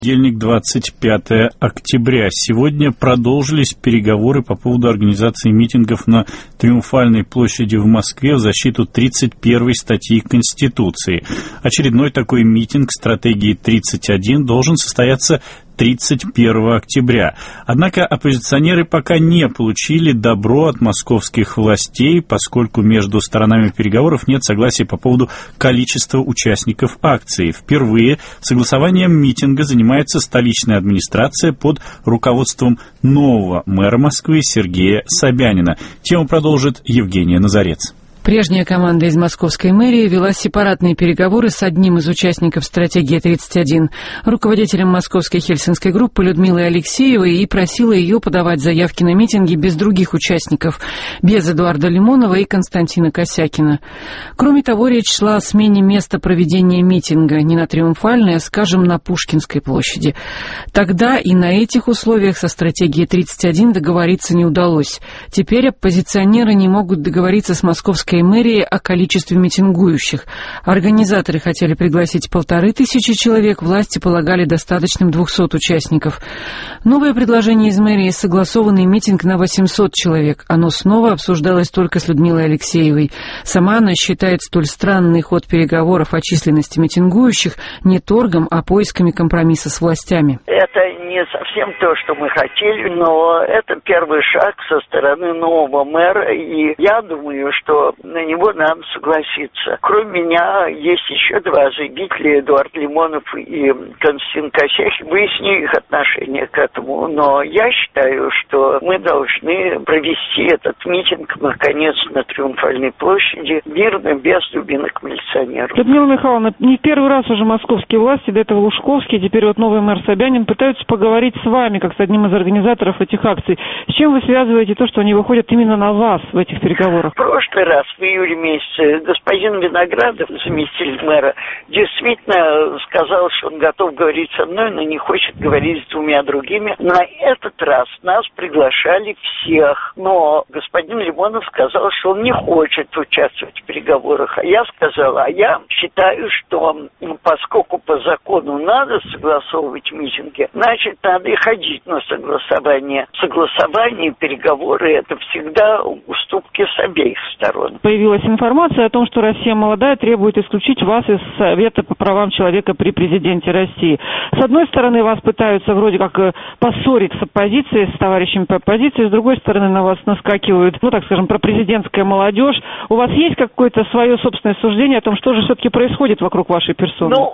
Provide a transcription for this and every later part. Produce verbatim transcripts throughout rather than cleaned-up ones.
Понедельник, двадцать пятое октября. Сегодня продолжились переговоры по поводу организации митингов на Триумфальной площади в Москве в защиту тридцать первой статьи Конституции. Очередной такой митинг стратегии тридцать один должен состояться тридцать первого октября. Однако оппозиционеры пока не получили добро от московских властей, поскольку между сторонами переговоров нет согласия по поводу количества участников акции. Впервые согласованием митинга занимается столичная администрация под руководством нового мэра Москвы Сергея Собянина. Тему продолжит Евгения Назарец. Прежняя команда из московской мэрии вела сепаратные переговоры с одним из участников стратегии тридцать один, руководителем московской хельсинской группы Людмилой Алексеевой, и просила ее подавать заявки на митинги без других участников, без Эдуарда Лимонова и Константина Косякина. Кроме того, речь шла о смене места проведения митинга не на Триумфальной, а, скажем, на Пушкинской площади. Тогда и на этих условиях со стратегией тридцать один договориться не удалось. Теперь оппозиционеры не могут договориться с московской мэрии о количестве митингующих. Организаторы хотели пригласить полторы тысячи человек, власти полагали достаточным двухсот участников. Новое предложение из мэрии — согласованный митинг на восемьсот человек. Оно снова обсуждалось только с Людмилой Алексеевой. Сама она считает столь странный ход переговоров о численности митингующих не торгом, а поисками компромисса с властями. Это не совсем то, что мы хотели, но это первый шаг со стороны нового мэра, и я думаю, что на него надо согласиться. Кроме меня есть еще два заявителя, Эдуард Лимонов и Константин Косякин. Выясню их отношение к этому, но я считаю, что мы должны провести этот митинг, наконец, на Триумфальной площади, мирно, без дубинок милиционеров. Людмила Михайловна, не в первый раз уже московские власти, до этого Лужковский, теперь вот новый мэр Собянин, пытаются поговорить с вами, как с одним из организаторов этих акций. С чем вы связываете то, что они выходят именно на вас в этих переговорах? В прошлый раз, в июле месяце, господин Виноградов, заместитель мэра, действительно сказал, что он готов говорить со мной, но не хочет говорить с двумя другими. На этот раз нас приглашали всех, но господин Лимонов сказал, что он не хочет участвовать в переговорах. А я сказала, а я считаю, что поскольку по закону надо согласовывать митинги, значит, надо и ходить на согласование. Согласование, переговоры — это всегда уступки с обеих сторон. Появилась информация о том, что «Россия молодая» требует исключить вас из Совета по правам человека при президенте России. С одной стороны, вас пытаются вроде как поссорить с оппозицией, с товарищами по оппозиции, с другой стороны, на вас наскакивают, ну, так скажем, пропрезидентская молодежь. У вас есть какое-то свое собственное суждение о том, что же все-таки происходит вокруг вашей персоны? Ну,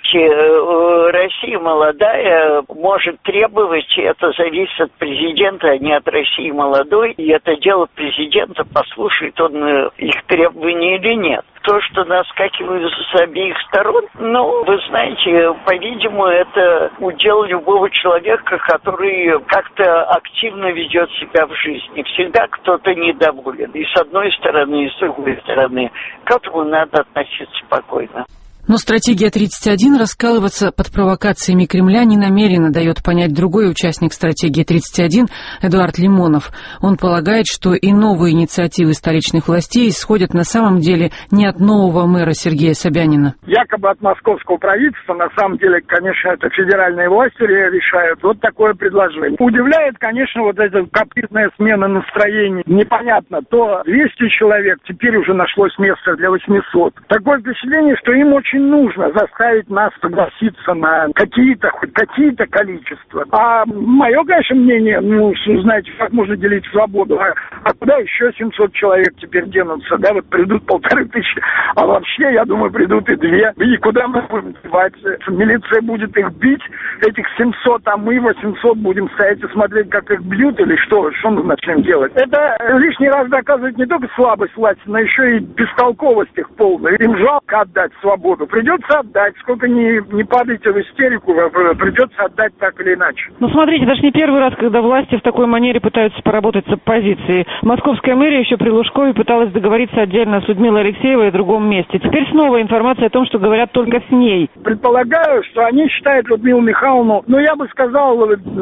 видите, Россия молодая может требовать, это зависит от президента, а не от России молодой, и это дело президента, послушает он их требования или нет. То, что наскакивают с обеих сторон, ну, вы знаете, по-видимому, это удел любого человека, который как-то активно ведет себя в жизни. Всегда кто-то недоволен. И с одной стороны, и с другой стороны. К этому надо относиться спокойно. Но стратегия тридцать один раскалываться под провокациями Кремля не намеренно, дает понять другой участник стратегии тридцать один, Эдуард Лимонов. Он полагает, что и новые инициативы столичных властей исходят на самом деле не от нового мэра Сергея Собянина. Якобы от московского правительства, на самом деле, конечно, это федеральные власти решают. Вот такое предложение. Удивляет, конечно, вот эта капризная смена настроений. Непонятно, то двести человек, теперь уже нашлось место для восьмисот. Такое впечатление, что им очень нужно заставить нас согласиться на какие-то, хоть какие-то количества. А мое, конечно, мнение, ну, знаете, как можно делить свободу? А, а куда еще семьсот человек теперь денутся? Да, вот придут полторы тысячи, а вообще, я думаю, придут и две. И куда мы будем девать? Милиция будет их бить, этих семьсот, а мы восемьсот будем стоять и смотреть, как их бьют, или что? Что мы начнем делать? Это лишний раз доказывает не только слабость власти, но еще и бестолковость их полную. Им жалко отдать свободу. Придется отдать. Сколько не, не падайте в истерику, придется отдать так или иначе. Ну, смотрите, даже не первый раз, когда власти в такой манере пытаются поработать с оппозицией. Московская мэрия еще при Лужкове пыталась договориться отдельно с Людмилой Алексеевой в другом месте. Теперь снова информация о том, что говорят только с ней. Предполагаю, что они считают Людмилу Михайловну, ну, я бы сказал,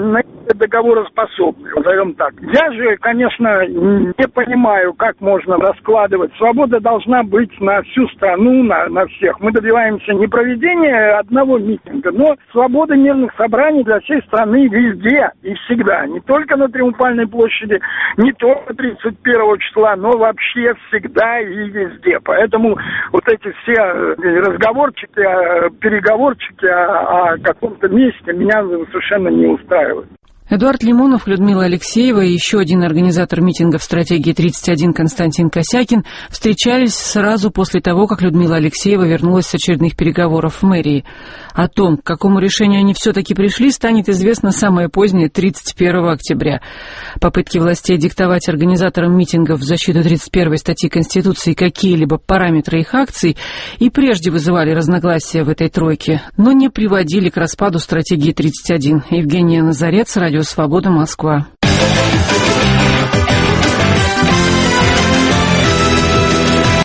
договороспособной, назовем так. Я же, конечно, не понимаю, как можно раскладывать. Свобода должна быть на всю страну, на, на всех. Мы добиваемся добиваемся не проведения одного митинга, но свободы мирных собраний для всей страны везде и всегда. Не только на Триумфальной площади, не только тридцать первого числа, но вообще всегда и везде. Поэтому вот эти все разговорчики, переговорчики о, о каком-то месте меня совершенно не устраивают. Эдуард Лимонов, Людмила Алексеева и еще один организатор митингов «Стратегии тридцать один» Константин Косякин встречались сразу после того, как Людмила Алексеева вернулась с очередных переговоров в мэрии. О том, к какому решению они все-таки пришли, станет известно самое позднее тридцать первого октября. Попытки властей диктовать организаторам митингов в защиту тридцать первой статьи Конституции какие-либо параметры их акций и прежде вызывали разногласия в этой тройке, но не приводили к распаду «Стратегии тридцать один». Евгения Назарец, Радио «Свобода», Москва.